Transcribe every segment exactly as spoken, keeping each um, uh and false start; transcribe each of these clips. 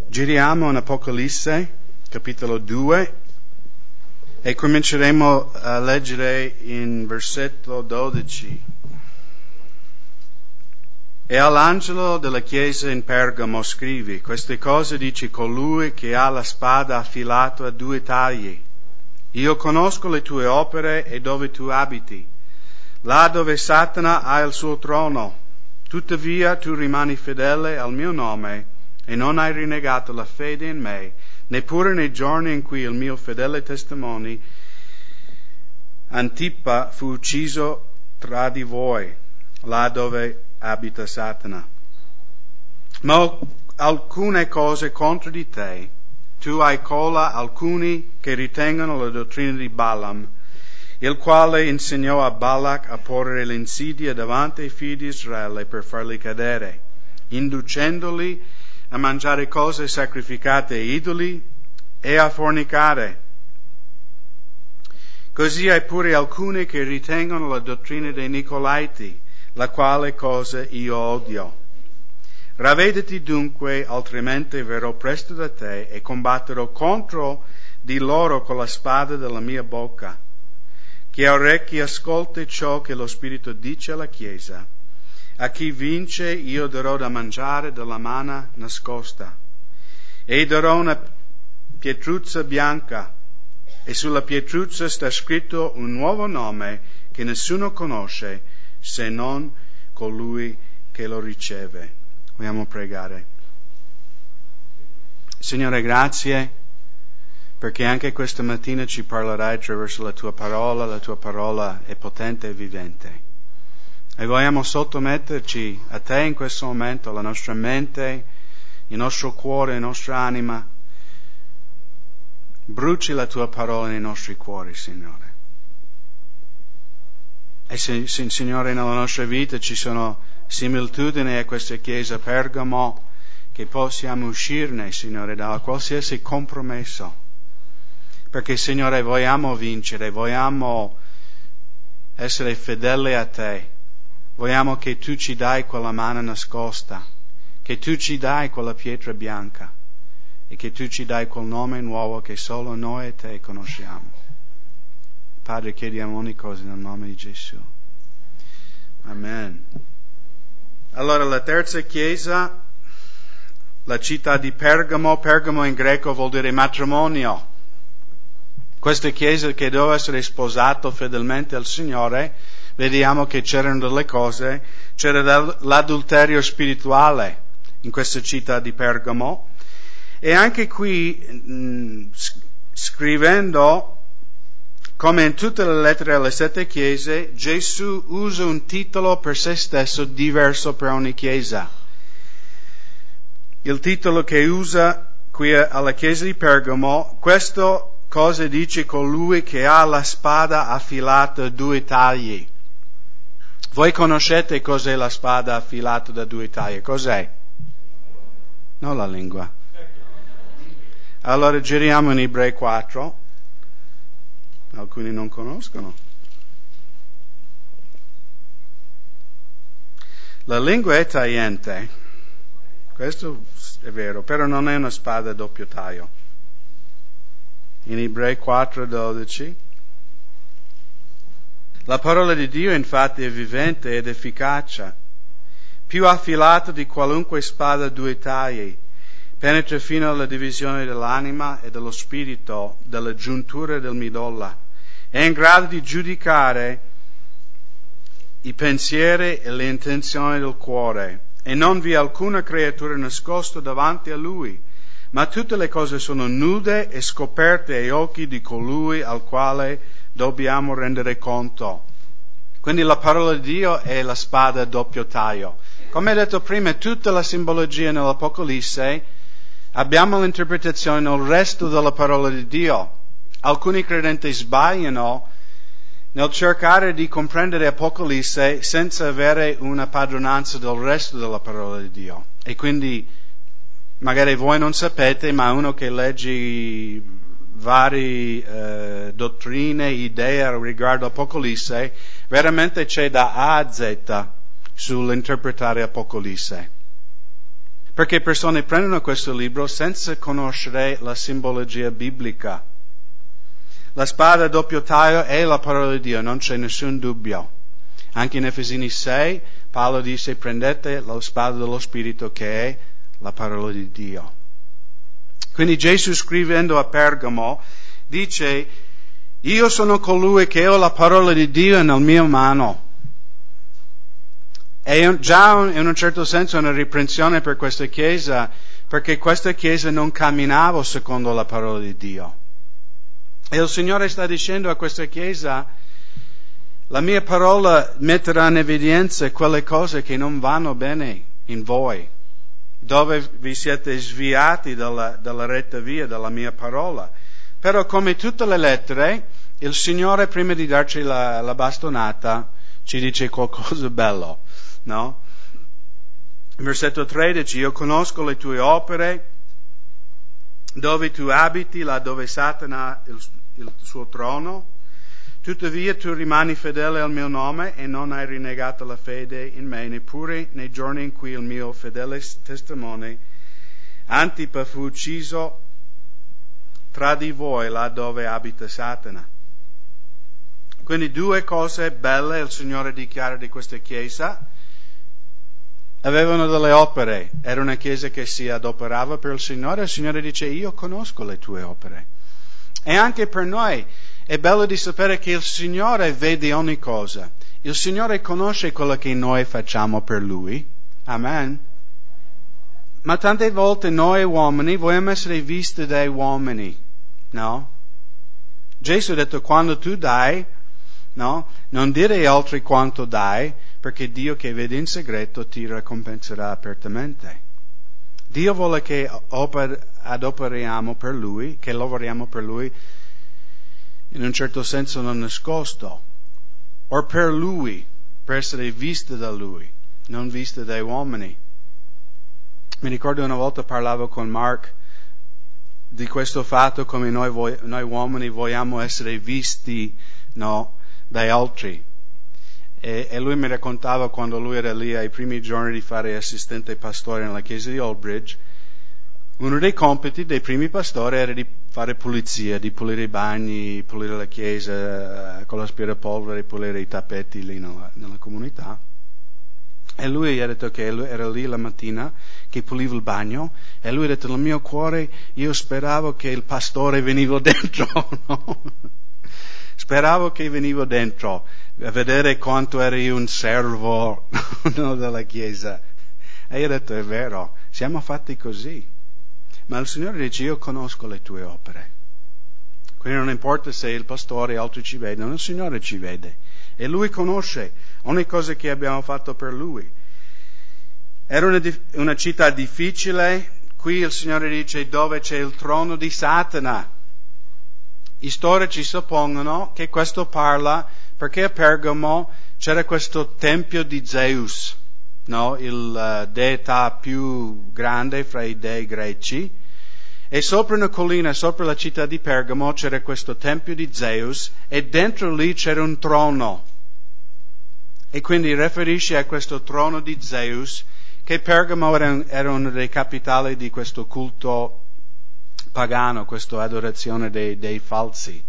Giriamo in Apocalisse, capitolo due, e cominceremo a leggere in versetto dodici. E all'angelo della chiesa in Pergamo scrivi: queste cose dice colui che ha la spada affilata a due tagli. Io conosco le tue opere e dove tu abiti, là dove Satana ha il suo trono. Tuttavia tu rimani fedele al mio nome e non hai rinnegato la fede in me, neppure nei giorni in cui il mio fedele testimone Antipa fu ucciso tra di voi, là dove abita Satana. Ma ho alcune cose contro di te. Tu hai colla alcuni che ritengono la dottrina di Balaam, il quale insegnò a Balak a porre l'insidia davanti ai figli di Israele per farli cadere, inducendoli a mangiare cose sacrificate ai idoli e a fornicare. Così hai pure alcuni che ritengono la dottrina dei Nicolaiti, la quale cosa io odio. Ravvediti dunque, altrimenti verrò presto da te e combatterò contro di loro con la spada della mia bocca. Chi ha orecchi ascolti ciò che lo Spirito dice alla Chiesa. A chi vince io darò da mangiare della manna nascosta, e darò una pietruzza bianca, e sulla pietruzza sta scritto un nuovo nome che nessuno conosce se non colui che lo riceve. Vogliamo pregare. Signore, grazie perché anche questa mattina ci parlerai attraverso la tua parola. La tua parola è potente e vivente. E vogliamo sottometterci a te in questo momento, la nostra mente, il nostro cuore, la nostra anima. Bruci la tua parola nei nostri cuori, Signore. E se, se, Signore, nella nostra vita ci sono similitudini a questa chiesa Pergamo, che possiamo uscirne, Signore, da qualsiasi compromesso. Perché, Signore, vogliamo vincere, vogliamo essere fedeli a te. Vogliamo che tu ci dai quella manna nascosta, che tu ci dai quella pietra bianca e che tu ci dai quel nome nuovo che solo noi e te conosciamo. Padre, chiediamo ogni cosa nel nome di Gesù. Amen. Allora, la terza chiesa, la città di Pergamo. Pergamo in greco vuol dire matrimonio. Questa chiesa che doveva essere sposato fedelmente al Signore, vediamo che c'erano delle cose, c'era l'adulterio spirituale in questa città di Pergamo. E anche qui, mh, scrivendo, come in tutte le lettere alle sette chiese, Gesù usa un titolo per se stesso diverso per ogni chiesa. Il titolo che usa qui alla chiesa di Pergamo, questo cosa dice colui che ha la spada affilata a due tagli. Voi conoscete cos'è la spada affilata da due tagli? Cos'è? Non la lingua. Allora giriamo in Ebrei quattro. Alcuni non conoscono. La lingua è tagliente. Questo è vero, però non è una spada a doppio taglio. In Ebrei quattro dodici. La parola di Dio infatti è vivente ed efficace, più affilata di qualunque spada a due tagli, penetra fino alla divisione dell'anima e dello spirito, della giuntura del midolla, è in grado di giudicare i pensieri e le intenzioni del cuore, e non vi è alcuna creatura nascosta davanti a lui, ma tutte le cose sono nude e scoperte ai occhi di colui al quale dobbiamo rendere conto. Quindi la parola di Dio è la spada a doppio taglio. Come detto prima, tutta la simbologia nell'Apocalisse, abbiamo l'interpretazione nel resto della parola di Dio. Alcuni credenti sbagliano nel cercare di comprendere Apocalisse senza avere una padronanza del resto della parola di Dio. E quindi, magari voi non sapete, ma uno che legge varie eh, dottrine, idee riguardo Apocalisse, veramente c'è da A a Z sull'interpretare Apocalisse. Perché persone prendono questo libro senza conoscere la simbologia biblica. La spada a doppio taglio è la parola di Dio, non c'è nessun dubbio. Anche in Efesini sei, Paolo dice: prendete la spada dello Spirito, che è la parola di Dio. Quindi Gesù, scrivendo a Pergamo, dice: io sono colui che ho la parola di Dio nel mio mano. È già in un certo senso una riprensione per questa Chiesa, perché questa Chiesa non camminava secondo la parola di Dio. E il Signore sta dicendo a questa Chiesa: la mia parola metterà in evidenza quelle cose che non vanno bene in voi, dove vi siete sviati dalla, dalla retta via della mia parola. Però, come tutte le lettere, il Signore, prima di darci la, la bastonata, ci dice qualcosa bello, no? Versetto tredici: io conosco le tue opere, dove tu abiti, là dove Satana ha il, il suo trono. Tuttavia tu rimani fedele al mio nome e non hai rinnegato la fede in me, neppure nei giorni in cui il mio fedele testimone Antipa fu ucciso tra di voi, là dove abita Satana. Quindi due cose belle il Signore dichiara di questa Chiesa. Avevano delle opere, era una Chiesa che si adoperava per il Signore. Il Signore dice: io conosco le tue opere. E anche per noi è bello di sapere che il Signore vede ogni cosa. Il Signore conosce quello che noi facciamo per Lui. Amen. Ma tante volte noi uomini vogliamo essere visti dai uomini, no? Gesù ha detto: quando tu dai, no? Non dire agli altri quanto dai, perché Dio che vede in segreto ti ricompenserà apertamente. Dio vuole che oper- adoperiamo per Lui, che lavoriamo per Lui in un certo senso non nascosto, o per Lui, per essere visto da Lui, non visto dai uomini. Mi ricordo una volta parlavo con Mark di questo fatto, come noi, voi, noi uomini vogliamo essere visti, no, dai altri. E, e lui mi raccontava, quando lui era lì ai primi giorni di fare assistente pastore nella chiesa di Old Bridge, uno dei compiti dei primi pastori era di fare pulizia, di pulire i bagni, pulire la chiesa con l'aspirapolvere, pulire i tappeti lì nella, nella comunità. E lui ha detto che era lì la mattina che puliva il bagno, e lui ha detto: nel mio cuore io speravo che il pastore veniva dentro, no? Speravo che veniva dentro a vedere quanto ero io un servo, no, della Chiesa. E io ho detto: è vero, siamo fatti così. Ma il Signore dice: io conosco le tue opere. Quindi non importa se il pastore e altri ci vedono, il Signore ci vede. E Lui conosce ogni cosa che abbiamo fatto per Lui. Era una, una città difficile. Qui il Signore dice: dove c'è il trono di Satana. Gli storici suppongono che questo parla perché a Pergamo c'era questo tempio di Zeus, no? Il uh, deità più grande fra i dei greci. E sopra una collina, sopra la città di Pergamo, c'era questo tempio di Zeus, e dentro lì c'era un trono. E quindi riferisce a questo trono di Zeus, che Pergamo era, era una delle capitali di questo culto pagano, questa adorazione dei, dei falsi.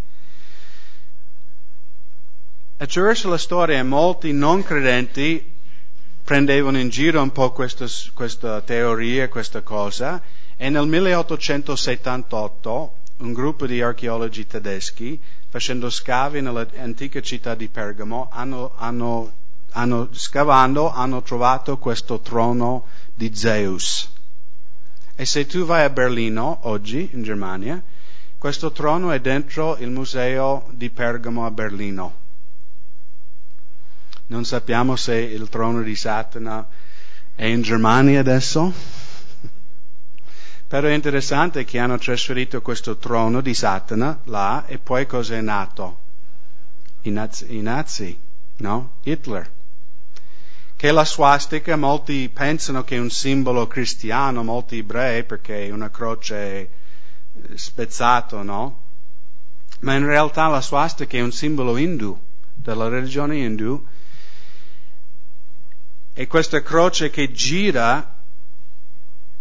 Attraverso la storia molti non credenti prendevano in giro un po' questa, questa teoria, questa cosa, e nel milleottocentosettantotto un gruppo di archeologi tedeschi, facendo scavi nell'antica città di Pergamo, hanno, hanno, hanno scavando, hanno trovato questo trono di Zeus. E se tu vai a Berlino oggi, in Germania, questo trono è dentro il museo di Pergamo a Berlino. Non sappiamo se il trono di Satana è in Germania adesso. Però è interessante che hanno trasferito questo trono di Satana là, e poi cosa è nato? I nazi, i nazi, no? Hitler. Che la swastika, molti pensano che è un simbolo cristiano, molti ebrei, perché è una croce spezzato, no? Ma in realtà la swastika è un simbolo indù, della religione indù. E questa croce che gira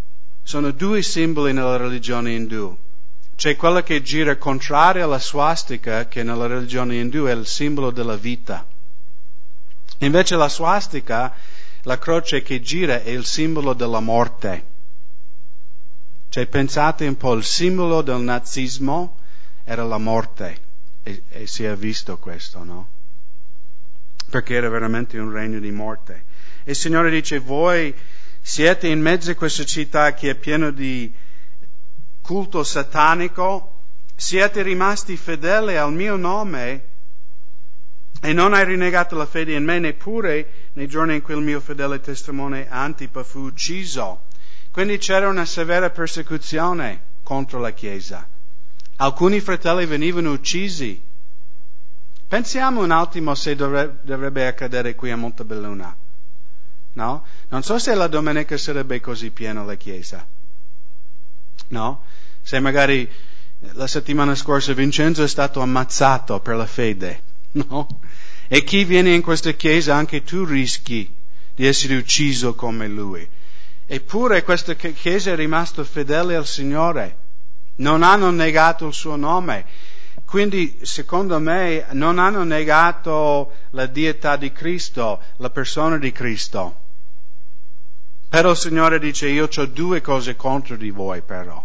sono due simboli nella religione indù. C'è quella che gira contraria alla swastika, che nella religione indù è il simbolo della vita. Invece la swastika, la croce che gira, è il simbolo della morte. Cioè pensate un po', il simbolo del nazismo era la morte, e, e si è visto questo, no? Perché era veramente un regno di morte. E il Signore dice, voi siete in mezzo a questa città che è piena di culto satanico, siete rimasti fedeli al mio nome e non hai rinnegato la fede in me neppure nei giorni in cui il mio fedele testimone Antipa fu ucciso. Quindi c'era una severa persecuzione contro la Chiesa. Alcuni fratelli venivano uccisi. Pensiamo un attimo se dovrebbe, dovrebbe accadere qui a Montebelluna. No? Non so se la domenica sarebbe così piena la Chiesa. No? Se magari la settimana scorsa Vincenzo è stato ammazzato per la fede. No? E chi viene in questa Chiesa, anche tu rischi di essere ucciso come lui. Eppure questa Chiesa è rimasta fedele al Signore. Non hanno negato il suo nome. Quindi, secondo me, non hanno negato la deità di Cristo, la persona di Cristo. Però il Signore dice, io ho due cose contro di voi, però.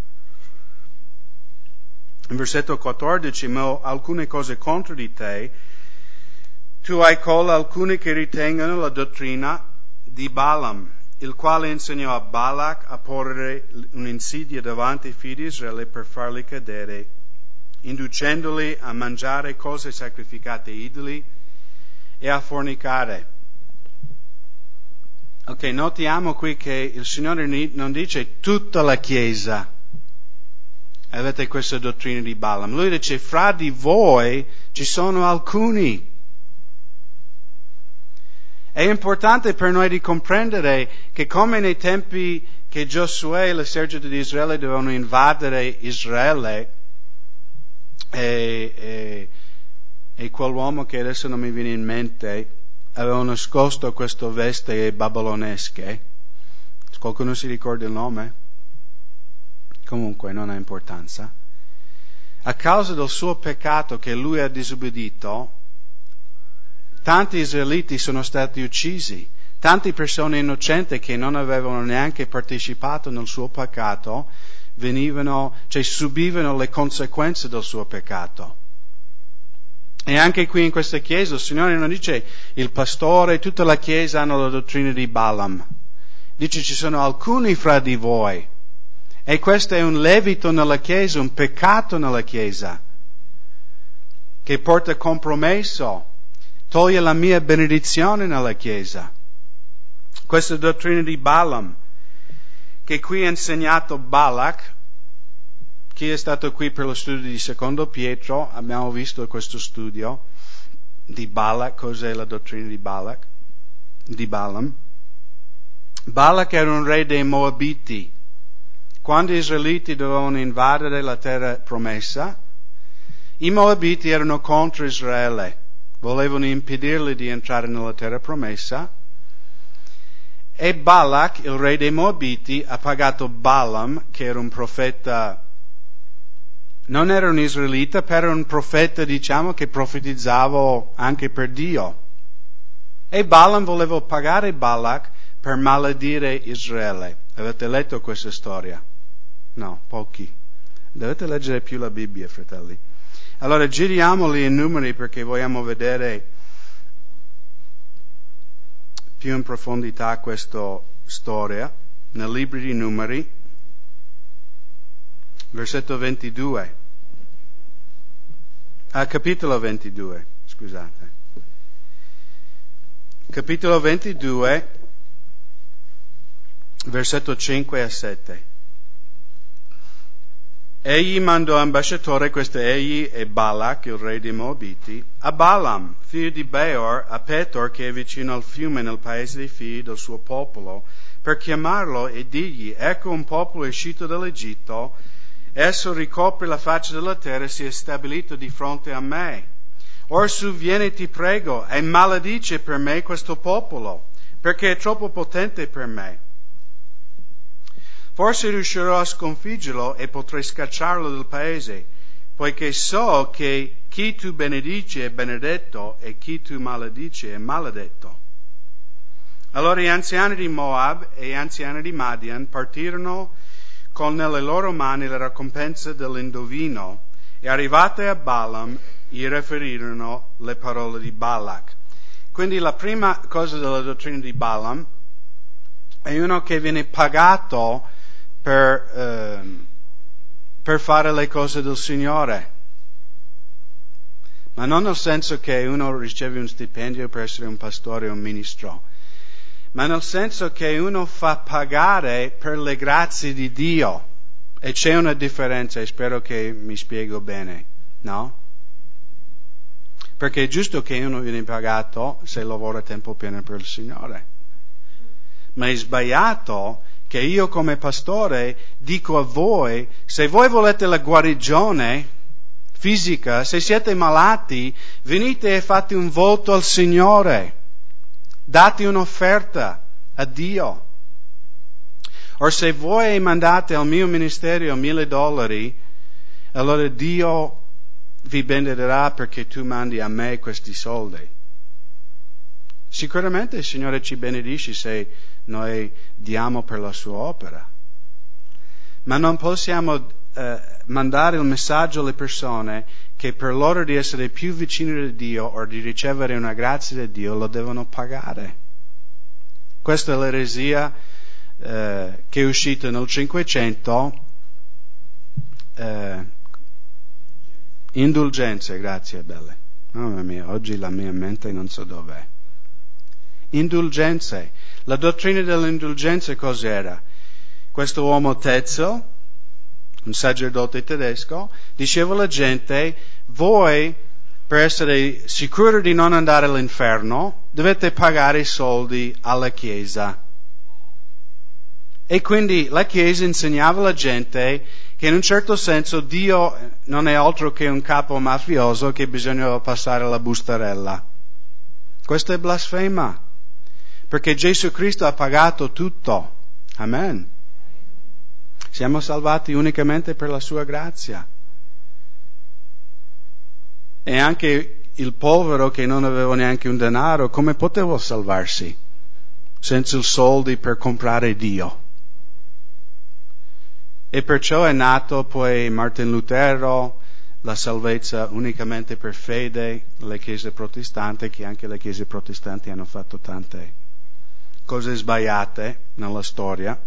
In versetto quattordici, ma ho alcune cose contro di te. Tu hai con alcuni che ritengono la dottrina di Balaam, il quale insegnò a Balak a porre un'insidia davanti ai figli di Israele per farli cadere, inducendoli a mangiare cose sacrificate ai idoli e a fornicare. Ok, notiamo qui che il Signore non dice tutta la Chiesa avete questa dottrina di Balaam. Lui dice fra di voi ci sono alcuni. È importante per noi di comprendere che come nei tempi che Giosuè e l'esercito di Israele dovevano invadere Israele, e, e, e quell'uomo che adesso non mi viene in mente aveva nascosto queste vesti babilonesche. Qualcuno si ricorda il nome? Comunque non ha importanza. A causa del suo peccato che lui ha disobbedito, tanti israeliti sono stati uccisi, tante persone innocenti che non avevano neanche partecipato nel suo peccato venivano, cioè subivano le conseguenze del suo peccato. E anche qui in questa chiesa il Signore non dice il pastore, tutta la chiesa hanno la dottrina di Balaam. Dice ci sono alcuni fra di voi. E questo è un levito nella chiesa, un peccato nella chiesa, che porta compromesso. Toglie la mia benedizione nella Chiesa. Questa dottrina di Balaam, che qui ha insegnato Balak, chi è stato qui per lo studio di Secondo Pietro, abbiamo visto questo studio di Balak, cos'è la dottrina di Balak, di Balaam. Balak era un re dei Moabiti. Quando gli israeliti dovevano invadere la terra promessa, i Moabiti erano contro Israele. Volevano impedirli di entrare nella terra promessa, e Balak, il re dei Moabiti, ha pagato Balaam, che era un profeta, non era un israelita, però era un profeta, diciamo, che profetizzava anche per Dio. E Balaam voleva pagare Balak per maledire Israele. Avete letto questa storia? No, pochi. Dovete leggere più la Bibbia, fratelli. Allora giriamoli in numeri perché vogliamo vedere più in profondità questa storia. Nel libro di Numeri, versetto ventidue. Ah, capitolo ventidue, scusate. Capitolo ventidue, versetto cinque a sette. Egli mandò ambasciatore, questo egli e Balak, il re dei Moabiti, a Balaam, figlio di Beor, a Petor, che è vicino al fiume nel paese dei figli del suo popolo, per chiamarlo e dirgli, ecco un popolo uscito dall'Egitto, esso ricopre la faccia della terra e si è stabilito di fronte a me. Or su vieni, ti prego, e maledice per me questo popolo, perché è troppo potente per me. Forse riuscirò a sconfiggerlo e potrei scacciarlo dal paese, poiché so che chi tu benedici è benedetto e chi tu maledici è maledetto. Allora gli anziani di Moab e gli anziani di Madian partirono con nelle loro mani la ricompensa dell'indovino e arrivate a Balaam gli riferirono le parole di Balak. Quindi la prima cosa della dottrina di Balaam è uno che viene pagato per, eh, per fare le cose del Signore. Ma non nel senso che uno riceve un stipendio per essere un pastore o un ministro, ma nel senso che uno fa pagare per le grazie di Dio. E c'è una differenza, e spero che mi spiego bene, no? Perché è giusto che uno viene pagato se lavora a tempo pieno per il Signore. Ma è sbagliato che io come pastore dico a voi, se voi volete la guarigione fisica, se siete malati, venite e fate un voto al Signore. Date un'offerta a Dio. O se voi mandate al mio ministero mille dollari, allora Dio vi benedicherà perché tu mandi a me questi soldi. Sicuramente il Signore ci benedice se noi diamo per la sua opera. Ma non possiamo eh, mandare il messaggio alle persone che per loro di essere più vicini a Dio o di ricevere una grazia da Dio lo devono pagare. Questa è l'eresia eh, che è uscita nel Cinquecento. Eh, indulgenze, grazie belle. Mamma mia, oggi la mia mente non so dov'è. Indulgenze. La dottrina dell'indulgenza cos'era? Questo uomo Tetzel, un sacerdote tedesco, diceva alla gente, voi per essere sicuri di non andare all'inferno dovete pagare i soldi alla Chiesa. E quindi la Chiesa insegnava alla gente che in un certo senso Dio non è altro che un capo mafioso che bisogna passare la bustarella. Questo è blasfema, perché Gesù Cristo ha pagato tutto. Amen. Siamo salvati unicamente per la sua grazia. E anche il povero che non aveva neanche un denaro, come poteva salvarsi senza i soldi per comprare Dio? E perciò è nato poi Martin Lutero, la salvezza unicamente per fede, le chiese protestanti, che anche le chiese protestanti hanno fatto tante cose sbagliate nella storia.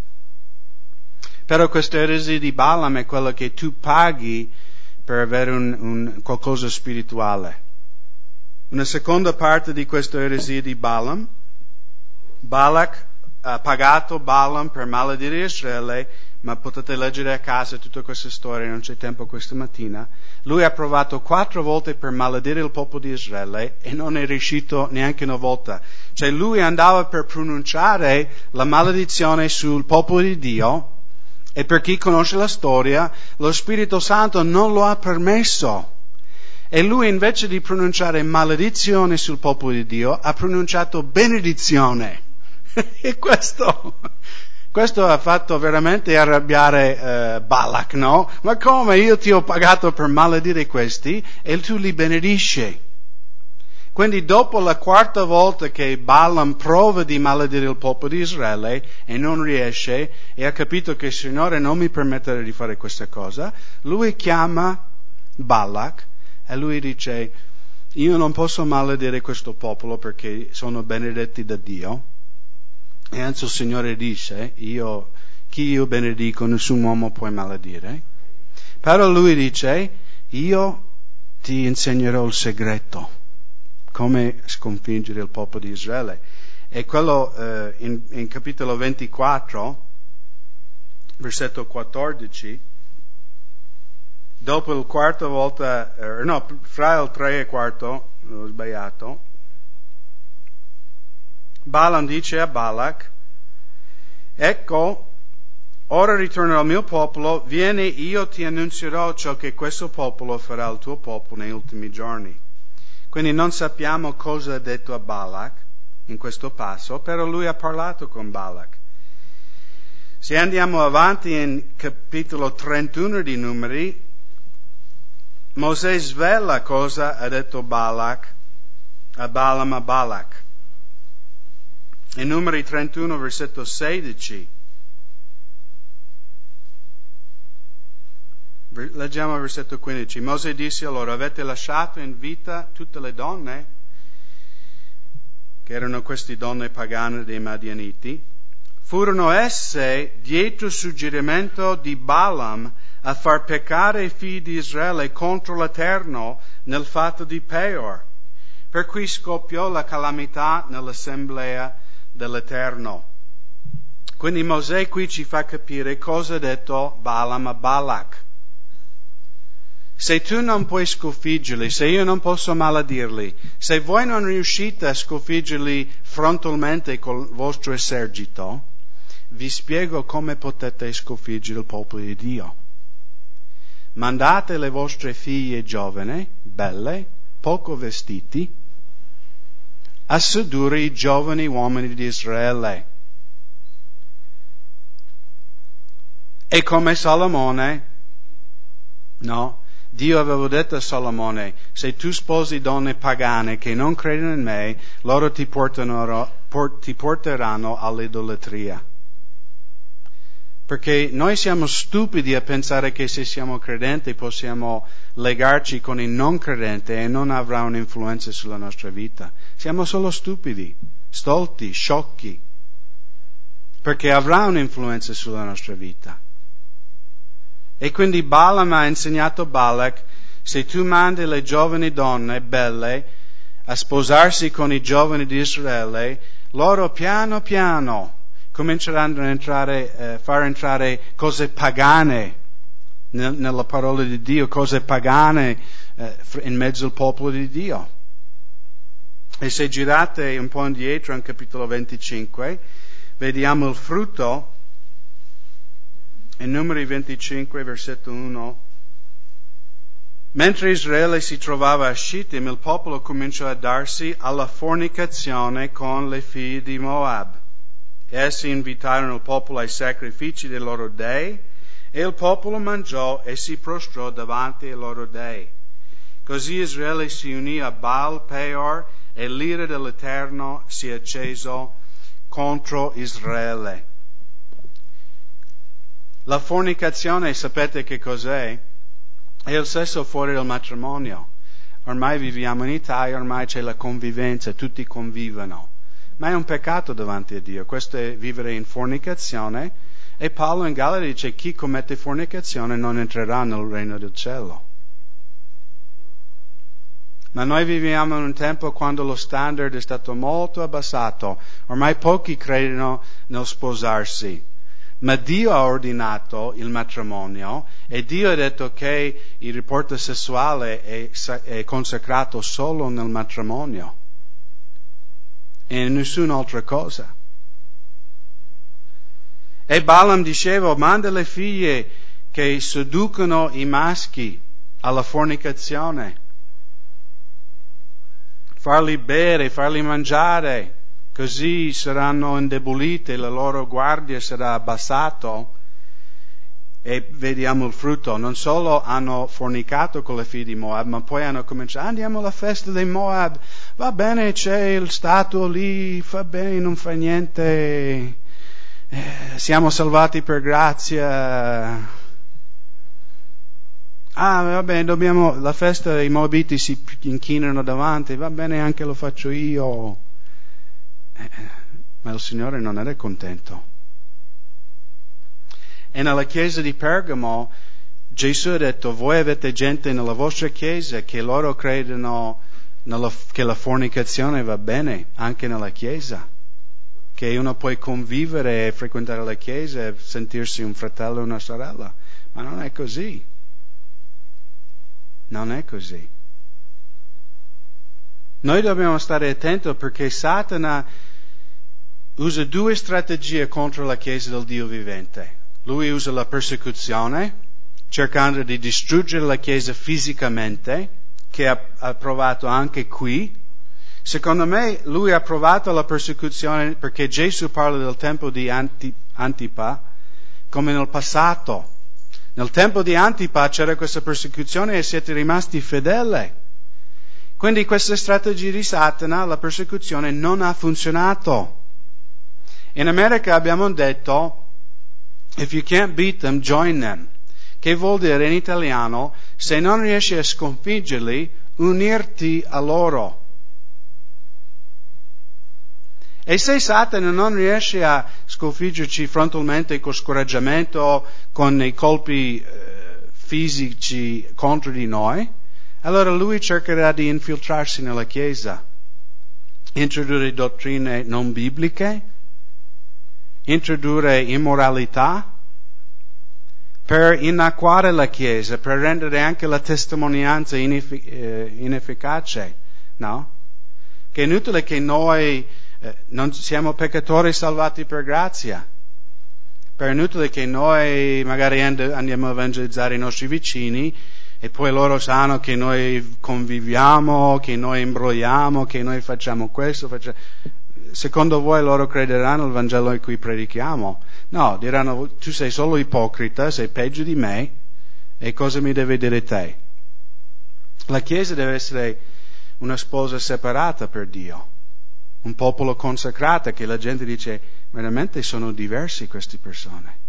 Però questa eresia di Balaam è quella che tu paghi per avere un, un qualcosa spirituale. Una seconda parte di questa eresia di Balaam, Balak ha pagato Balaam per maledire Israele, ma potete leggere a casa tutta questa storia, non c'è tempo questa mattina. Lui ha provato quattro volte per maledire il popolo di Israele e non è riuscito neanche una volta. Cioè lui andava per pronunciare la maledizione sul popolo di Dio e per chi conosce la storia, lo Spirito Santo non lo ha permesso. E lui invece di pronunciare maledizione sul popolo di Dio ha pronunciato benedizione. E questo... Questo ha fatto veramente arrabbiare eh, Balak, no? Ma come? Io ti ho pagato per maledire questi e tu li benedisci. Quindi dopo la quarta volta che Balaam prova di maledire il popolo di Israele e non riesce e ha capito che il Signore non mi permetterà di fare questa cosa, lui chiama Balak e lui dice, io non posso maledire questo popolo perché sono benedetti da Dio. E anzi il Signore dice, io, chi io benedico nessun uomo può maledire. Però lui dice, io ti insegnerò il segreto, come sconfiggere il popolo di Israele. E quello eh, in, in capitolo ventiquattro, versetto quattordici, dopo il quarto volta, eh, no, fra il tre e quarto, ho sbagliato, Balaam dice a Balak, ecco, ora ritorno al mio popolo, vieni, io ti annunzierò ciò che questo popolo farà al tuo popolo negli ultimi giorni. Quindi non sappiamo cosa ha detto a Balak in questo passo, però lui ha parlato con Balak. Se andiamo avanti in capitolo trentuno di Numeri, Mosè svela cosa ha detto Balak, a Balaam a Balak. In Numeri trentuno, versetto sedici, leggiamo il versetto quindici. Mosè disse loro: avete lasciato in vita tutte le donne, che erano queste donne pagane dei Madianiti? Furono esse dietro suggerimento di Balaam a far peccare i figli di Israele contro l'Eterno nel fatto di Peor, per cui scoppiò la calamità nell'assemblea dell'Eterno. Quindi Mosè qui ci fa capire cosa ha detto Balaam a Balak. Se tu non puoi sconfiggerli, se io non posso maladirli, se voi non riuscite a sconfiggerli frontalmente col vostro esercito, vi spiego come potete sconfiggere il popolo di Dio. Mandate le vostre figlie giovani, belle, poco vestiti, a sedurre i giovani uomini di Israele. E come Salomone, no, Dio aveva detto a Salomone: se tu sposi donne pagane che non credono in me, loro ti porteranno, port, ti porteranno all'idolatria. Perché noi siamo stupidi a pensare che se siamo credenti possiamo legarci con i non credenti e non avrà un'influenza sulla nostra vita. Siamo solo stupidi, stolti, sciocchi, perché avrà un'influenza sulla nostra vita. E quindi Balaam ha insegnato a Balak: se tu mandi le giovani donne belle a sposarsi con i giovani di Israele, loro piano piano cominceranno a entrare, eh, far entrare cose pagane nel, nella parola di Dio, cose pagane eh, in mezzo al popolo di Dio. E se girate un po' indietro in capitolo venticinque, vediamo il frutto. In Numeri venticinque, versetto uno, mentre Israele si trovava a Shittim, il popolo cominciò a darsi alla fornicazione con le figlie di Moab. Essi invitarono il popolo ai sacrifici dei loro dei, e il popolo mangiò e si prostrò davanti ai loro dei. Così Israele si unì a Baal Peor, e l'ira dell'Eterno si è acceso contro Israele. La fornicazione, sapete che cos'è? È il sesso fuori dal matrimonio. Ormai viviamo in Italia, ormai c'è la convivenza, tutti convivono. Ma è un peccato davanti a Dio. Questo è vivere in fornicazione. E Paolo in Galati dice: chi commette fornicazione non entrerà nel regno del cielo. Ma noi viviamo in un tempo quando lo standard è stato molto abbassato. Ormai pochi credono nel sposarsi. Ma Dio ha ordinato il matrimonio e Dio ha detto che il rapporto sessuale è, è consacrato solo nel matrimonio e in nessun'altra cosa. E Balaam diceva: manda le figlie che seducono i maschi alla fornicazione, farli bere, farli mangiare. Così saranno indebolite, la loro guardia sarà abbassato. E vediamo il frutto. Non solo hanno fornicato con le figlie di Moab, ma poi hanno cominciato: andiamo alla festa dei Moab, va bene, c'è il statuo lì, va bene, non fa niente, eh, siamo salvati per grazia. Ah, va bene, dobbiamo, la festa dei Moabiti si inchinano davanti, va bene, anche lo faccio io. Ma il Signore non era contento. E nella chiesa di Pergamo Gesù ha detto: voi avete gente nella vostra chiesa che loro credono nella, che la fornicazione va bene anche nella chiesa, che uno può convivere e frequentare la chiesa e sentirsi un fratello o una sorella. Ma non è così. Non è così. Noi dobbiamo stare attenti, perché Satana usa due strategie contro la Chiesa del Dio vivente. Lui usa la persecuzione, cercando di distruggere la Chiesa fisicamente, che ha, ha provato anche qui. Secondo me lui ha provato la persecuzione perché Gesù parla del tempo di Anti, Antipa, come nel passato. Nel tempo di Antipa c'era questa persecuzione e siete rimasti fedeli. Quindi queste strategie di Satana, la persecuzione, non ha funzionato. In America abbiamo detto, if you can't beat them, join them. Che vuol dire in italiano, se non riesci a sconfiggerli, unirti a loro. E se Satana non riesce a sconfiggerci frontalmente con scoraggiamento, con i colpi eh, fisici contro di noi, allora lui cercherà di infiltrarsi nella Chiesa, introdurre dottrine non bibliche, introdurre immoralità, per inacquare la Chiesa, per rendere anche la testimonianza ineffic- eh, inefficace, no? Che è inutile che noi eh, non siamo peccatori salvati per grazia. Per inutile che noi magari and- andiamo a evangelizzare i nostri vicini e poi loro sanno che noi conviviamo, che noi imbrogliamo, che noi facciamo questo, facciamo... Secondo voi loro crederanno al Vangelo in cui predichiamo? No, diranno, tu sei solo ipocrita, sei peggio di me, e cosa mi deve dire te? La Chiesa deve essere una sposa separata per Dio, un popolo consacrato che la gente dice, veramente sono diversi queste persone.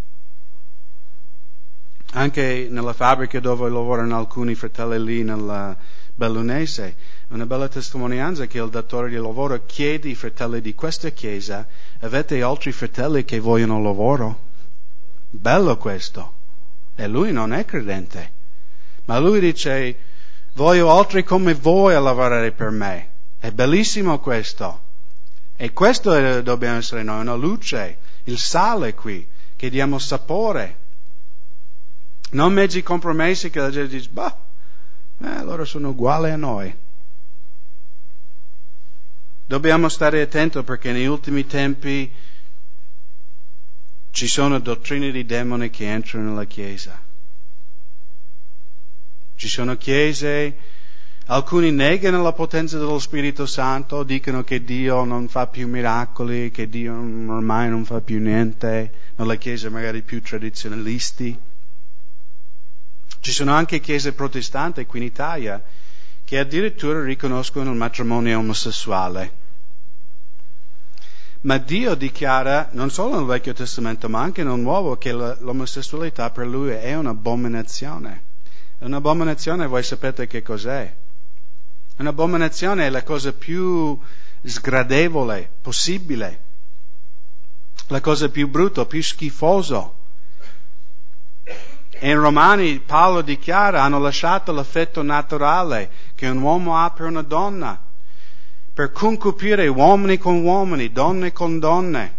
Anche nella fabbrica dove lavorano alcuni fratelli lì nel Bellunese, una bella testimonianza che il datore di lavoro chiede ai fratelli di questa chiesa, avete altri fratelli che vogliono lavoro? Bello questo. E lui non è credente. Ma lui dice, voglio altri come voi a lavorare per me. È bellissimo questo. E questo è, dobbiamo essere noi, una luce, il sale qui, che diamo sapore. Non mezzi compromessi che la gente dice, bah, eh, loro sono uguali a noi. Dobbiamo stare attenti perché negli ultimi tempi ci sono dottrine di demoni che entrano nella Chiesa. Ci sono chiese, alcuni negano la potenza dello Spirito Santo, dicono che Dio non fa più miracoli, che Dio ormai non fa più niente, nelle chiese magari più tradizionalisti. Ci sono anche chiese protestanti qui in Italia che addirittura riconoscono il matrimonio omosessuale. Ma Dio dichiara, non solo nel Vecchio Testamento, ma anche nel Nuovo, che l'omosessualità per Lui è un'abominazione. Un'abominazione, voi sapete che cos'è? Un'abominazione è la cosa più sgradevole possibile, la cosa più brutta, più schifosa. E in Romani Paolo dichiara, hanno lasciato l'affetto naturale che un uomo ha per una donna, per concupire uomini con uomini, donne con donne.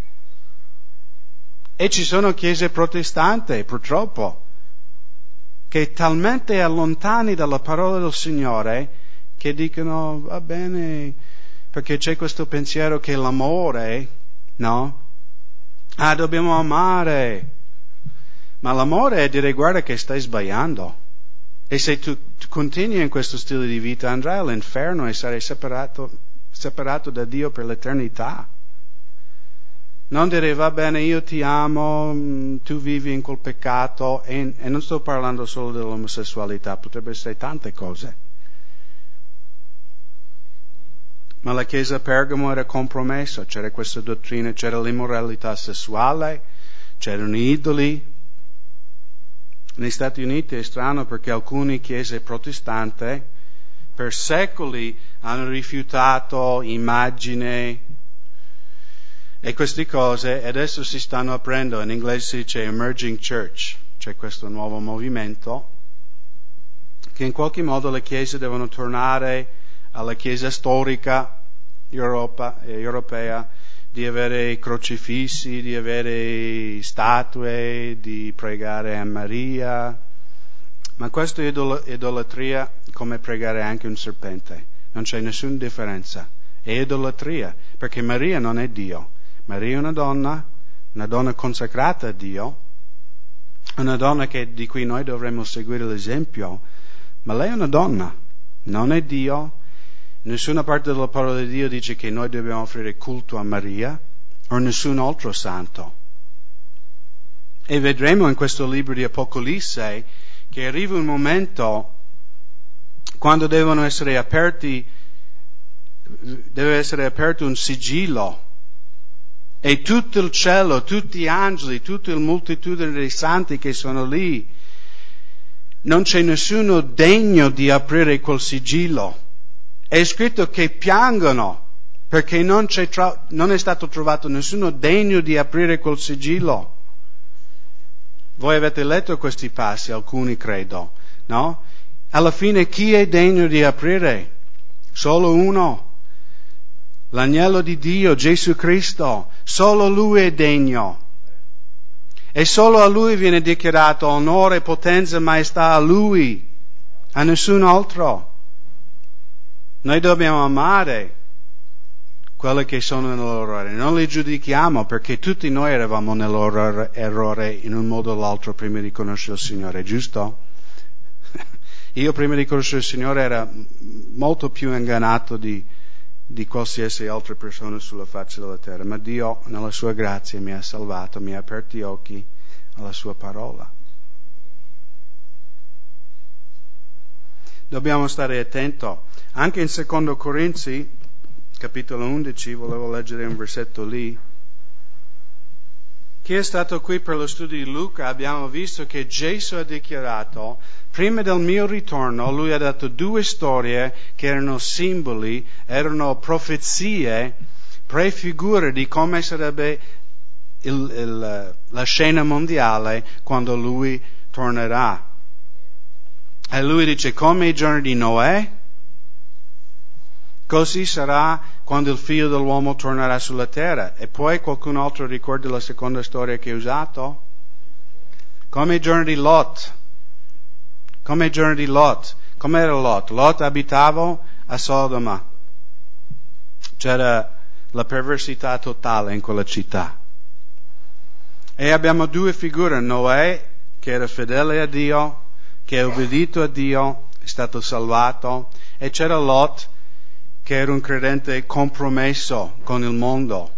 E ci sono chiese protestanti, purtroppo, che talmente allontani dalla parola del Signore che dicono, va bene, perché c'è questo pensiero che l'amore, no? Ah, dobbiamo amare. Ma l'amore è dire, guarda che stai sbagliando. E se tu, tu continui in questo stile di vita andrai all'inferno e sarai separato, separato da Dio per l'eternità. Non dire, va bene, io ti amo, tu vivi in quel peccato, e, e non sto parlando solo dell'omosessualità, potrebbe essere tante cose. Ma la Chiesa a Pergamo era compromessa, c'era questa dottrina, c'era l'immoralità sessuale, c'erano idoli. Negli Stati Uniti è strano perché alcune chiese protestanti per secoli hanno rifiutato immagini e queste cose, e adesso si stanno aprendo, in inglese si dice emerging church, c'è questo nuovo movimento, che in qualche modo le chiese devono tornare alla chiesa storica Europa, eh, europea, di avere crocifissi, di avere statue, di pregare a Maria. Ma questa è idolatria come pregare anche un serpente. Non c'è nessuna differenza. È idolatria, perché Maria non è Dio. Maria è una donna, una donna consacrata a Dio, una donna che, di cui noi dovremmo seguire l'esempio, ma lei è una donna, non è Dio. Nessuna parte della parola di Dio dice che noi dobbiamo offrire culto a Maria o nessun altro santo. E vedremo in questo libro di Apocalisse che arriva un momento quando devono essere aperti, deve essere aperto un sigillo, e tutto il cielo, tutti gli angeli, tutta la moltitudine dei santi che sono lì, non c'è nessuno degno di aprire quel sigillo. È scritto che piangono perché non, c'è tra- non è stato trovato nessuno degno di aprire quel sigillo. Voi avete letto questi passi, alcuni credo, no? Alla fine chi è degno di aprire? Solo uno. L'agnello di Dio, Gesù Cristo. Solo Lui è degno. E solo a Lui viene dichiarato onore, potenza, maestà a Lui, a nessun altro. Noi dobbiamo amare quelli che sono nell'errore. Non li giudichiamo perché tutti noi eravamo nell'errore in un modo o l'altro prima di conoscere il Signore, giusto? Io prima di conoscere il Signore ero molto più ingannato di, di qualsiasi altra persona sulla faccia della terra, ma Dio nella sua grazia mi ha salvato, mi ha aperto gli occhi alla sua parola. Dobbiamo stare attenti. Anche in secondo Corinzi, capitolo undici, volevo leggere un versetto lì. Chi è stato qui per lo studio di Luca, abbiamo visto che Gesù ha dichiarato: prima del mio ritorno, lui ha dato due storie che erano simboli, erano profezie, prefigure di come sarebbe il, il, la scena mondiale quando lui tornerà. E lui dice: come i giorni di Noè, così sarà quando il figlio dell'uomo tornerà sulla terra. E poi qualcun altro ricorda la seconda storia che ho usato? Come i giorni di Lot. Come i giorni di Lot. Com'era Lot? Lot abitava a Sodoma. C'era la perversità totale in quella città. E abbiamo due figure: Noè, che era fedele a Dio, che ha obbedito a Dio, è stato salvato, e c'era Lot, che era un credente compromesso con il mondo.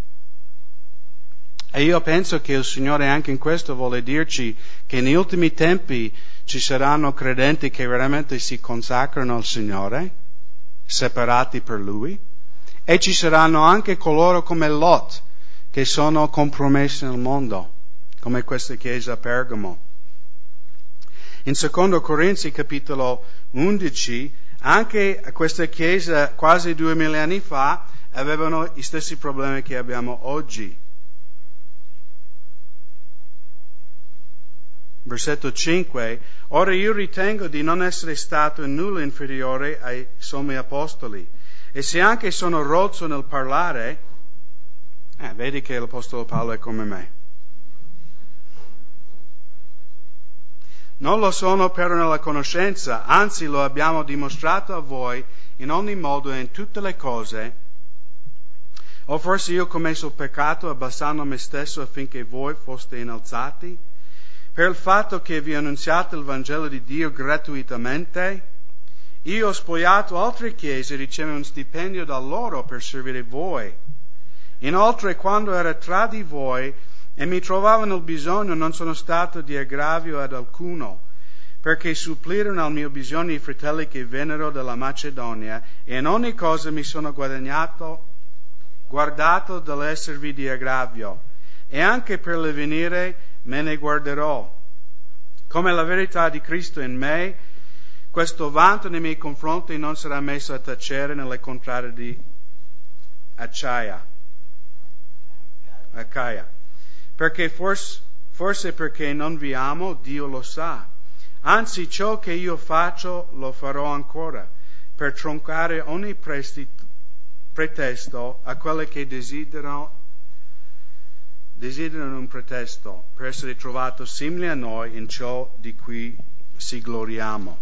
E io penso che il Signore anche in questo vuole dirci che negli ultimi tempi ci saranno credenti che veramente si consacrano al Signore, separati per Lui, e ci saranno anche coloro come Lot, che sono compromessi nel mondo, come questa chiesa a Pergamo. In secondo Corinzi capitolo undici, anche questa chiesa quasi duemila anni fa avevano gli stessi problemi che abbiamo oggi. Versetto cinque: ora io ritengo di non essere stato in nulla inferiore ai sommi apostoli, e se anche sono rozzo nel parlare, eh, vedi che l'apostolo Paolo è come me. Non lo sono però nella conoscenza, anzi lo abbiamo dimostrato a voi in ogni modo e in tutte le cose. O forse io ho commesso il peccato abbassando me stesso affinché voi foste innalzati? Per il fatto che vi ho annunziato il Vangelo di Dio gratuitamente? Io ho spogliato altre chiese e ricevo un stipendio da loro per servire voi. Inoltre, quando ero tra di voi e mi trovavo nel bisogno, non sono stato di aggravio ad alcuno, perché supplirono al mio bisogno i fratelli che vennero dalla Macedonia, e in ogni cosa mi sono guadagnato, guardato dall'esservi di aggravio, e anche per l'avvenire me ne guarderò. Come la verità di Cristo in me, questo vanto nei miei confronti non sarà messo a tacere nelle contrarie di Achaia. Achaia. Perché forse, forse perché non vi amo, Dio lo sa. Anzi, ciò che io faccio lo farò ancora, per troncare ogni pretesto a quelli che desiderano, desiderano un pretesto per essere trovato simile a noi in ciò di cui si gloriamo.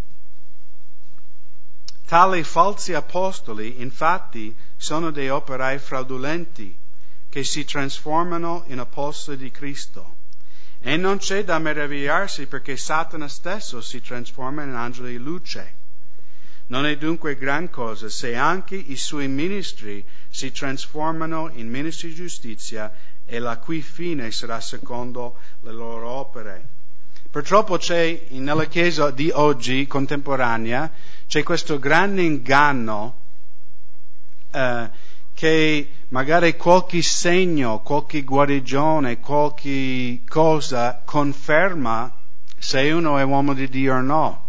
Tali falsi apostoli, infatti, sono dei operai fraudolenti, che si trasformano in apostoli di Cristo. E non c'è da meravigliarsi perché Satana stesso si trasforma in angelo di luce. Non è dunque gran cosa se anche i suoi ministri si trasformano in ministri di giustizia e la cui fine sarà secondo le loro opere. Purtroppo c'è, nella Chiesa di oggi, contemporanea, c'è questo grande inganno eh, che magari qualche segno, qualche guarigione, qualche cosa conferma se uno è uomo di Dio o no.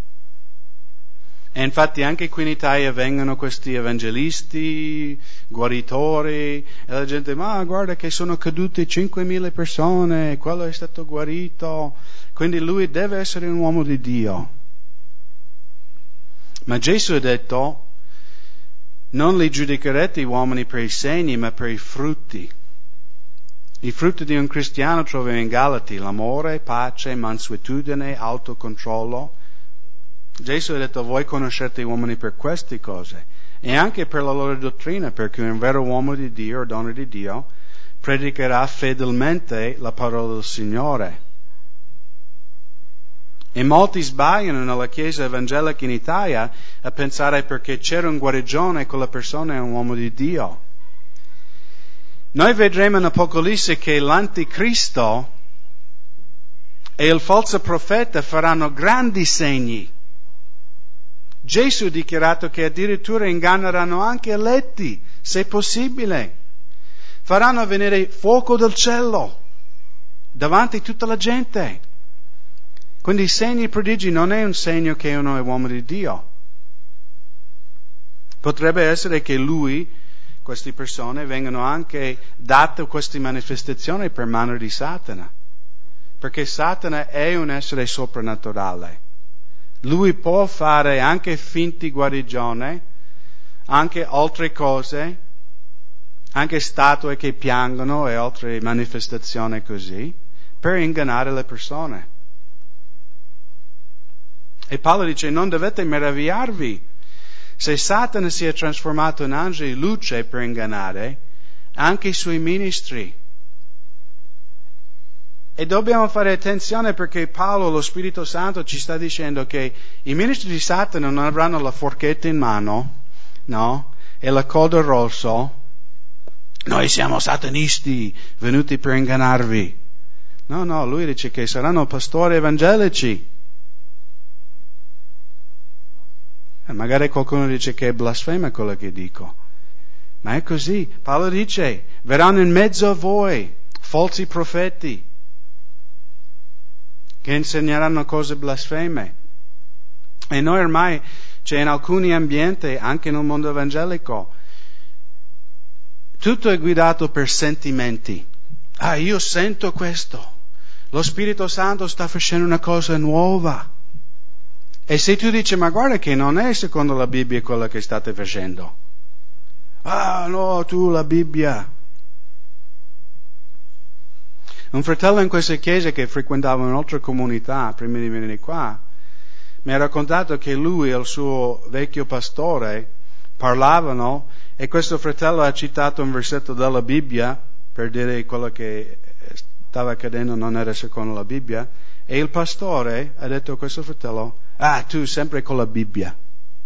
E infatti anche qui in Italia vengono questi evangelisti, guaritori, e la gente, ma guarda che sono cadute cinquemila persone, quello è stato guarito, quindi lui deve essere un uomo di Dio. Ma Gesù ha detto, non li giudicherete gli uomini per i segni, ma per i frutti. I frutti di un cristiano troviamo in Galati, l'amore, pace, mansuetudine, autocontrollo. Gesù ha detto, voi conoscete gli uomini per queste cose, e anche per la loro dottrina, perché un vero uomo di Dio o donna di Dio predicherà fedelmente la parola del Signore. E molti sbagliano nella Chiesa evangelica in Italia a pensare perché c'era un guarigione quella persona è un uomo di Dio. Noi vedremo in Apocalisse che l'Anticristo e il falso profeta faranno grandi segni. Gesù ha dichiarato che addirittura inganneranno anche eletti, se possibile. Faranno venire fuoco dal cielo davanti a tutta la gente. Quindi i segni e prodigi non è un segno che uno è uomo di Dio. Potrebbe essere che lui, queste persone, vengano anche date queste manifestazioni per mano di Satana. Perché Satana è un essere soprannaturale. Lui può fare anche finti guarigione, anche altre cose, anche statue che piangono e altre manifestazioni così, per ingannare le persone. E Paolo dice, non dovete meravigliarvi se Satana si è trasformato in angelo di luce per ingannare anche i suoi ministri. E dobbiamo fare attenzione perché Paolo, lo Spirito Santo, ci sta dicendo che i ministri di Satana non avranno la forchetta in mano, no? E la coda rosso. Noi siamo satanisti, venuti per ingannarvi. No, no, lui dice che saranno pastori evangelici. E magari qualcuno dice che è blasfema quello che dico. Ma è così. Paolo dice, verranno in mezzo a voi falsi profeti che insegneranno cose blasfeme. E noi ormai c'è in alcuni ambienti, anche nel mondo evangelico, tutto è guidato per sentimenti. Ah, io sento questo. Lo Spirito Santo sta facendo una cosa nuova. E se tu dici, ma guarda che non è secondo la Bibbia quello che state facendo. Ah, no, tu la Bibbia. Un fratello in questa chiesa che frequentava un'altra comunità prima di venire qua mi ha raccontato che lui e il suo vecchio pastore parlavano e questo fratello ha citato un versetto della Bibbia per dire quello che stava accadendo non era secondo la Bibbia e il pastore ha detto a questo fratello, ah, tu sempre con la Bibbia.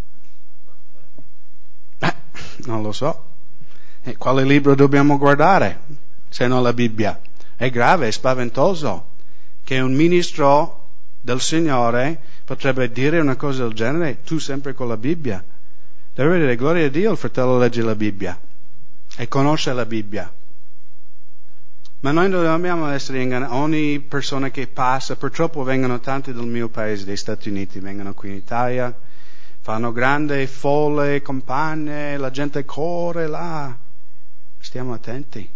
Eh, non lo so. E quale libro dobbiamo guardare se non la Bibbia? È grave, è spaventoso che un ministro del Signore potrebbe dire una cosa del genere, tu sempre con la Bibbia. Deve dire, gloria a Dio, il fratello legge la Bibbia e conosce la Bibbia. Ma noi non dobbiamo essere ingannati. Ogni persona che passa, purtroppo vengono tanti del mio paese, dei Stati Uniti, vengono qui in Italia, fanno grandi folle, campagne, la gente corre là. Stiamo attenti.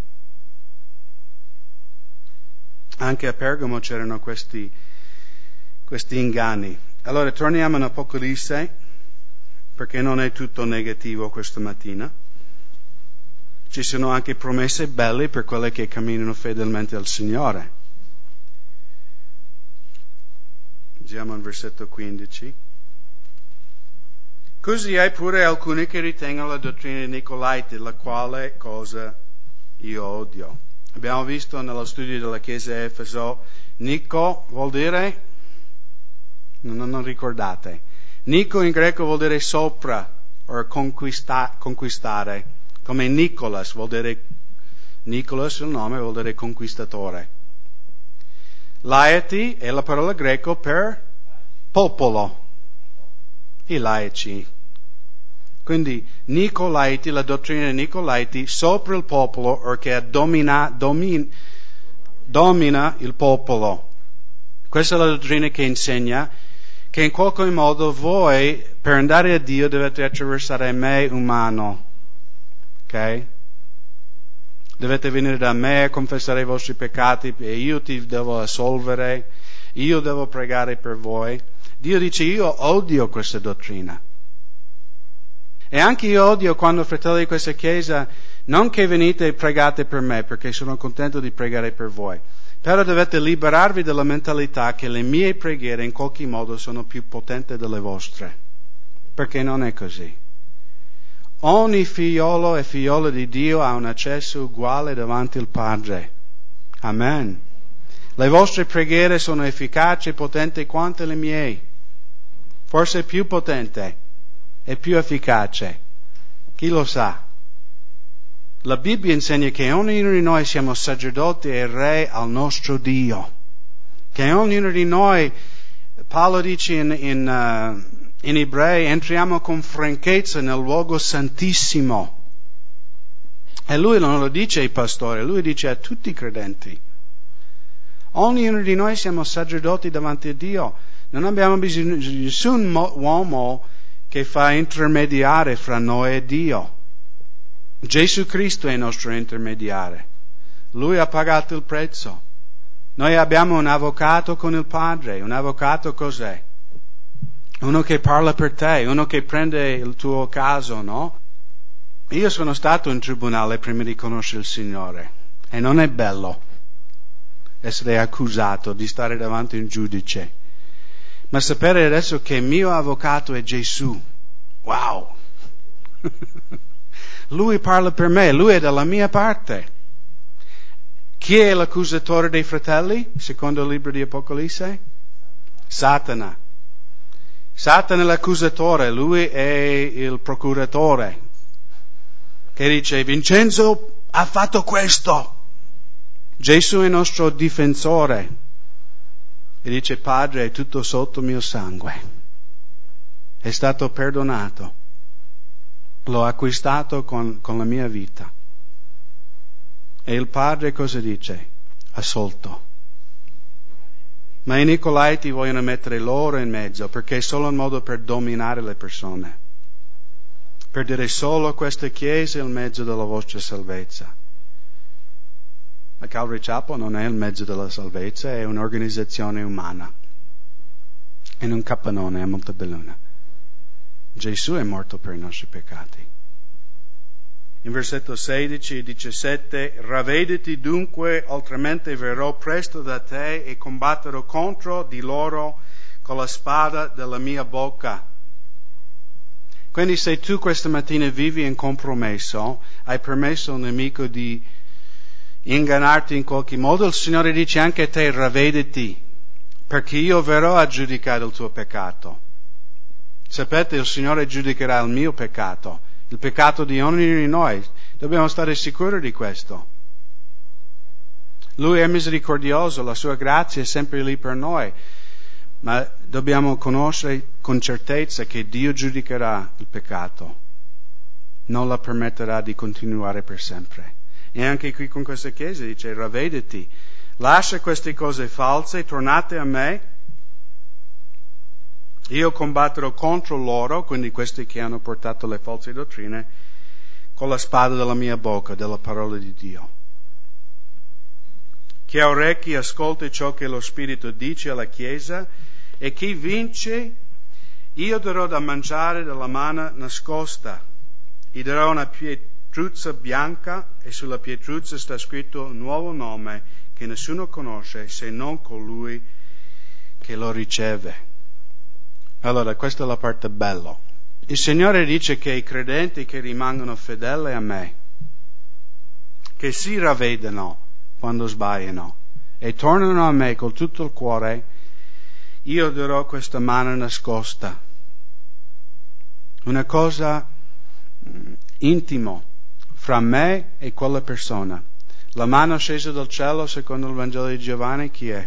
Anche a Pergamo c'erano questi, questi inganni. Allora torniamo in Apocalisse, perché non è tutto negativo questa mattina. Ci sono anche promesse belle per quelli che camminano fedelmente al Signore. Leggiamo il versetto quindici. Così hai pure alcuni che ritengono la dottrina di Nicolaiti, la quale cosa io odio. Abbiamo visto nello studio della Chiesa di Efeso, Nico vuol dire, non, non ricordate, Nico in greco vuol dire sopra, o conquista, conquistare, come Nicolas vuol dire Nicolas il nome vuol dire conquistatore. Laity è la parola greca per popolo, i laici. Quindi Nicolaiti, la dottrina di Nicolaiti, sopra il popolo, o che domina, domin, domina il popolo. Questa è la dottrina che insegna che in qualche modo voi, per andare a Dio, dovete attraversare me umano. Ok? Dovete venire da me a confessare i vostri peccati e io ti devo assolvere, io devo pregare per voi. Dio dice, io odio questa dottrina. E anche io odio quando, fratelli di questa chiesa, non che venite e pregate per me, perché sono contento di pregare per voi, però dovete liberarvi dalla mentalità che le mie preghiere in qualche modo sono più potenti delle vostre, perché non è così. Ogni figliolo e figliola di Dio ha un accesso uguale davanti al Padre. Amen. Le vostre preghiere sono efficaci e potenti quanto le mie, forse più potente e più efficace. Chi lo sa? La Bibbia insegna che ognuno di noi siamo sacerdoti e re al nostro Dio. Che ognuno di noi, Paolo dice in, in, uh, in Ebrei, entriamo con franchezza nel luogo santissimo. E lui non lo dice ai pastori, lui dice a tutti i credenti. Ognuno di noi siamo sacerdoti davanti a Dio. Non abbiamo bisogno di nessun uomo che fa intermediare fra noi e Dio. Gesù Cristo è il nostro intermediario. Lui ha pagato il prezzo. Noi abbiamo un avvocato con il Padre. Un avvocato cos'è? Uno che parla per te, uno che prende il tuo caso, no? Io sono stato in tribunale prima di conoscere il Signore e non è bello essere accusato di stare davanti a un giudice. Ma sapere adesso che il mio avvocato è Gesù, wow! Lui parla per me, lui è dalla mia parte. Chi è l'accusatore dei fratelli, secondo il libro di Apocalisse? Satana. Satana è l'accusatore, lui è il procuratore, che dice, Vincenzo ha fatto questo. Gesù è il nostro difensore. E dice, Padre, è tutto sotto mio sangue. È stato perdonato. L'ho acquistato con, con la mia vita. E il Padre cosa dice? Assolto. Ma i Nicolaiti vogliono mettere loro in mezzo, perché è solo un modo per dominare le persone. Per dire solo questa Chiesa è il mezzo della vostra salvezza. La Calvary Chapel non è il mezzo della salvezza, è un'organizzazione umana. In un capannone a Montebelluna. Gesù è morto per i nostri peccati. In versetto sedici e diciassette, ravvediti dunque, altrimenti verrò presto da te e combatterò contro di loro con la spada della mia bocca. Quindi se tu questa mattina vivi in compromesso, hai permesso al nemico di ingannarti in qualche modo, il Signore dice anche a te, ravvediti, perché io verrò a giudicare il tuo peccato. Sapete, il Signore giudicherà il mio peccato, il peccato di ognuno di noi. Dobbiamo stare sicuri di questo. Lui è misericordioso, la sua grazia è sempre lì per noi, ma dobbiamo conoscere con certezza che Dio giudicherà il peccato, non la permetterà di continuare per sempre. E anche qui con questa Chiesa dice, ravvediti, lascia queste cose false, tornate a me, io combatterò contro loro, quindi questi che hanno portato le false dottrine, con la spada della mia bocca, della parola di Dio. Chi ha orecchi ascolti ciò che lo Spirito dice alla Chiesa, e chi vince, io darò da mangiare dalla manna nascosta, gli darò una pietruzza bianca, e sulla pietruzza sta scritto un nuovo nome che nessuno conosce se non colui che lo riceve. Allora, questa è la parte bella. Il Signore dice che i credenti che rimangono fedeli a me, che si ravvedano quando sbagliano e tornano a me con tutto il cuore, io darò questa manna nascosta. Una cosa intimo fra me e quella persona. La mano scesa dal cielo, secondo il Vangelo di Giovanni, chi è?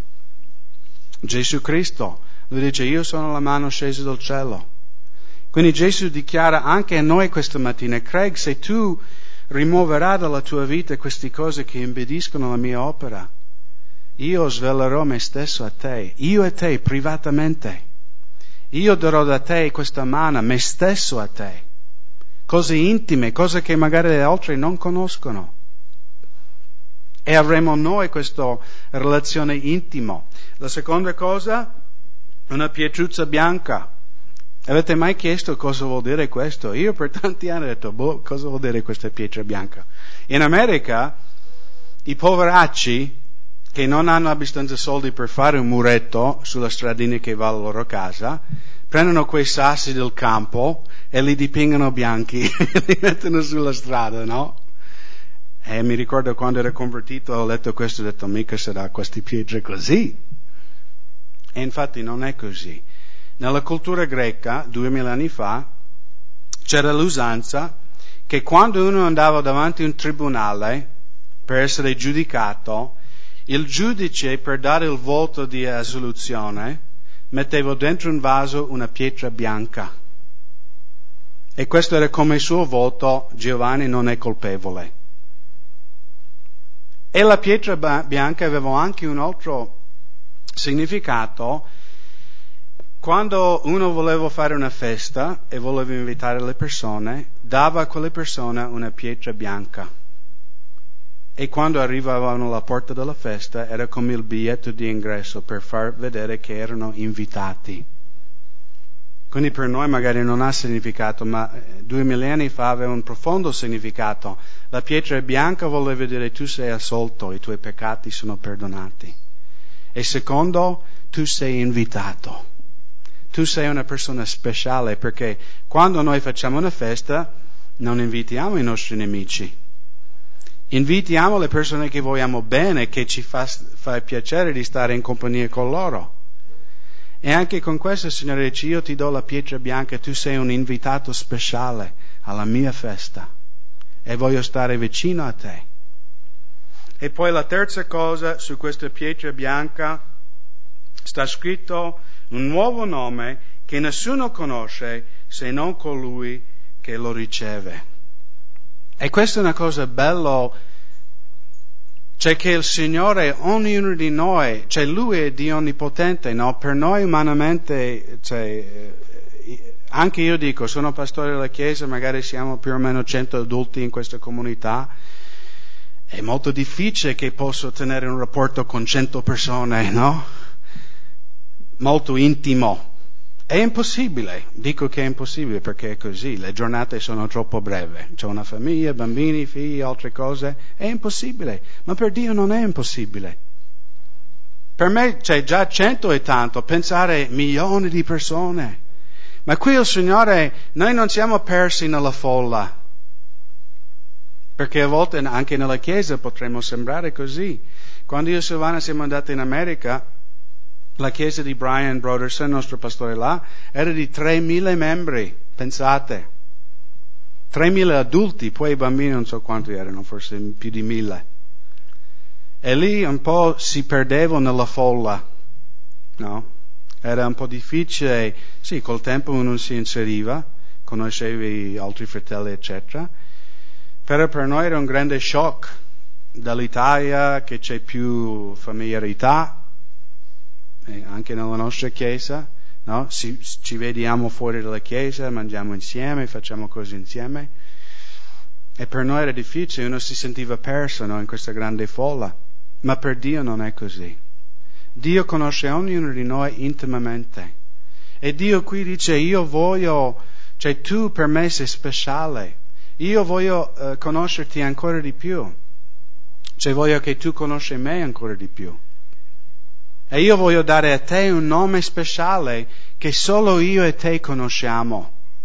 Gesù Cristo. Lui dice, io sono la mano scesa dal cielo. Quindi Gesù dichiara anche a noi questa mattina, Craig, se tu rimuoverai dalla tua vita queste cose che impediscono la mia opera, io svelerò me stesso a te, io e te privatamente. Io darò da te questa mano, me stesso a te. Cose intime, cose che magari gli altri non conoscono. E avremo noi questa relazione intima. La seconda cosa, una pietruzza bianca. Avete mai chiesto cosa vuol dire questo? Io per tanti anni ho detto, boh, cosa vuol dire questa pietra bianca? In America, i poveracci che non hanno abbastanza soldi per fare un muretto sulla stradina che va alla loro casa, prendono quei sassi del campo e li dipingono bianchi e li mettono sulla strada, no? E mi ricordo quando ero convertito, ho letto questo e ho detto, mica sarà queste pietre così. E infatti non è così. Nella cultura greca, duemila anni fa, c'era l'usanza che quando uno andava davanti a un tribunale per essere giudicato, il giudice, per dare il voto di assoluzione, metteva dentro un vaso una pietra bianca. E questo era come il suo voto, Giovanni non è colpevole. E la pietra bianca aveva anche un altro significato. Quando uno voleva fare una festa e voleva invitare le persone, dava a quelle persone una pietra bianca. E quando arrivavano alla porta della festa era come il biglietto di ingresso per far vedere che erano invitati. Quindi per noi magari non ha significato, ma due millenni fa aveva un profondo significato. La pietra bianca voleva dire tu sei assolto, i tuoi peccati sono perdonati. E secondo, tu sei invitato. Tu sei una persona speciale, perché quando noi facciamo una festa non invitiamo i nostri nemici. Invitiamo le persone che vogliamo bene, che ci fa, fa piacere di stare in compagnia con loro. E anche con questo il Signore dice, io ti do la pietra bianca, tu sei un invitato speciale alla mia festa e voglio stare vicino a te. E poi la terza cosa, su questa pietra bianca sta scritto un nuovo nome che nessuno conosce se non colui che lo riceve. E questa è una cosa bella, cioè che il Signore, ognuno di noi, cioè Lui è Dio onnipotente, no? Per noi umanamente, cioè, anche io dico, sono pastore della Chiesa, magari siamo più o meno cento adulti in questa comunità, è molto difficile che posso tenere un rapporto con cento persone, no? Molto intimo. È impossibile, dico che è impossibile perché è così, le giornate sono troppo brevi, c'è una famiglia, bambini, figli, altre cose, è impossibile, ma per Dio non è impossibile. Per me c'è già cento e tanto, pensare milioni di persone, ma qui il Signore, noi non siamo persi nella folla, perché a volte anche nella Chiesa potremmo sembrare così. Quando io e Silvana siamo andati in America, la chiesa di Brian Broderson, il nostro pastore là, era di tremila membri, pensate. tremila adulti, poi i bambini non so quanti erano, forse più di mille. E lì un po' si perdeva nella folla, no? Era un po' difficile, sì, col tempo uno si inseriva, conoscevi altri fratelli, eccetera. Però per noi era un grande shock dall'Italia, che c'è più familiarità, anche nella nostra chiesa, no? Si, ci vediamo fuori dalla chiesa, mangiamo insieme, facciamo cose insieme. E per noi era difficile, uno si sentiva perso, no? In questa grande folla. Ma per Dio non è così. Dio conosce ognuno di noi intimamente. E Dio qui dice, io voglio, cioè tu per me sei speciale. Io voglio uh, conoscerti ancora di più. Cioè voglio che tu conosci me ancora di più. E io voglio dare a te un nome speciale che solo io e te conosciamo.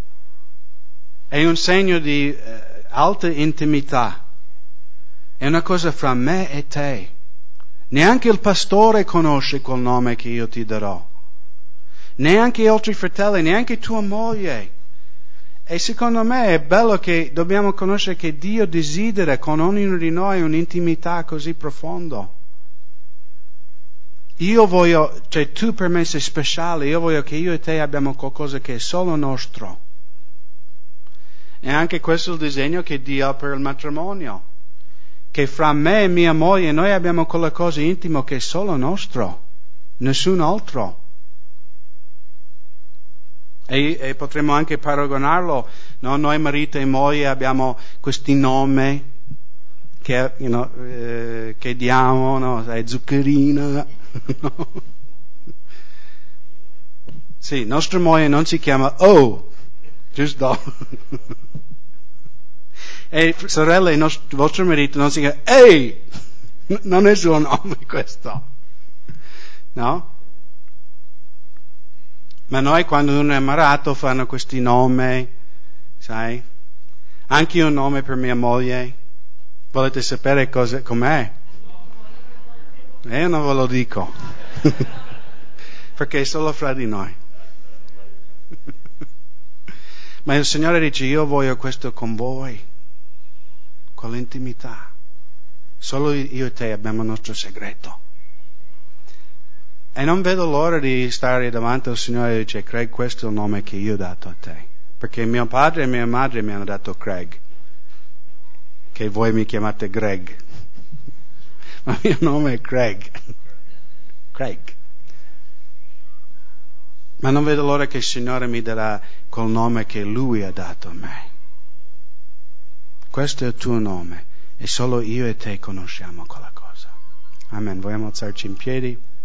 È un segno di eh, alta intimità. È una cosa fra me e te. Neanche il pastore conosce quel nome che io ti darò. Neanche gli altri fratelli, neanche tua moglie. E secondo me è bello che dobbiamo conoscere che Dio desidera con ognuno di noi un'intimità così profonda. Io voglio, cioè tu per me sei speciale, io voglio che io e te abbiamo qualcosa che è solo nostro. E anche questo è il disegno che Dio ha per il matrimonio. Che fra me e mia moglie noi abbiamo quella cosa intima che è solo nostro, nessun altro. E, e potremmo anche paragonarlo, no? Noi marito e moglie abbiamo questi nomi che, you know, eh, che diamo, no? Sai, zuccherina. No? Sì, nostra moglie non si chiama Oh, giusto? E sorelle, il nostro, vostro marito non si chiama Ehi, non è il suo nome questo, no? Ma noi quando uno è ammarato fanno questi nomi, sai? Anche un nome per mia moglie. Volete sapere cosa, com'è? E io non ve lo dico, perché è solo fra di noi. Ma il Signore dice, io voglio questo con voi, con l'intimità. Solo io e te abbiamo il nostro segreto. E non vedo l'ora di stare davanti al Signore e dice, Craig, questo è il nome che io ho dato a te. Perché mio padre e mia madre mi hanno dato Craig, che voi mi chiamate Greg. Ma il mio nome è Craig. Craig. Ma non vedo l'ora che il Signore mi darà quel nome che Lui ha dato a me. Questo è il tuo nome e solo io e te conosciamo quella cosa. Amen. Vogliamo alzarci in piedi?